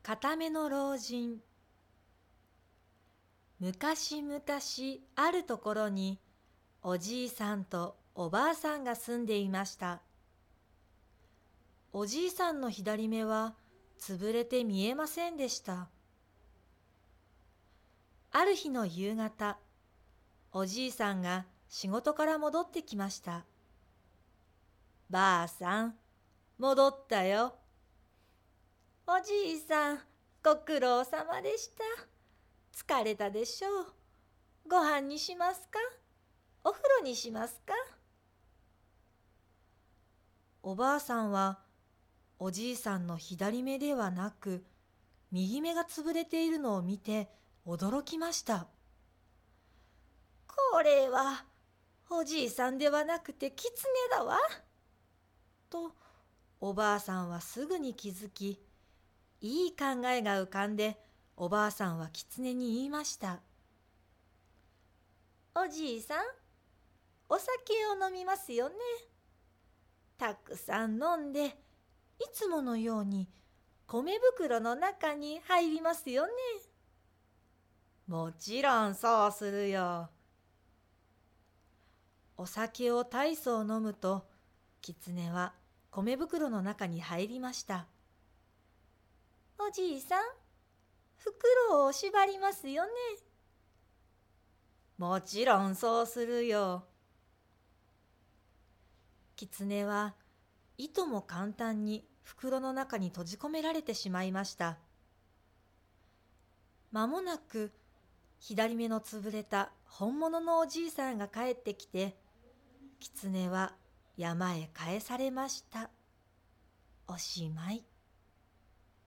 固めの老人。昔々あるところにおじいさんとおばあさんが住んでいました。おじいさんの左目は潰れて見えませんでした。ある日の夕方、おじいさんが仕事から戻ってきました。ばあさん、戻ったよ。おじいさん、ご苦労様でした。疲れたでしょう。ご飯にしますか？お風呂にしますか？おばあさんはおじいさんの左目ではなく右目が潰れているのを見て驚きました。これはおじいさんではなくてキツネだわ。とおばあさんはすぐに気づき、いい考えが浮かんでおばあさんはキツネに言いました。おじいさん、お酒を飲みますよね。たくさん飲んで、いつものように米袋の中に入りますよね。もちろんそうするよ。お酒を大層飲むと、キツネは米袋の中に入りました。おじいさん、袋を縛りますよね。もちろんそうするよ。キツネはいとも簡単に袋の中に閉じ込められてしまいました。まもなく左目の潰れた本物のおじいさんが帰ってきて、キツネは山へ帰されました。おしまい。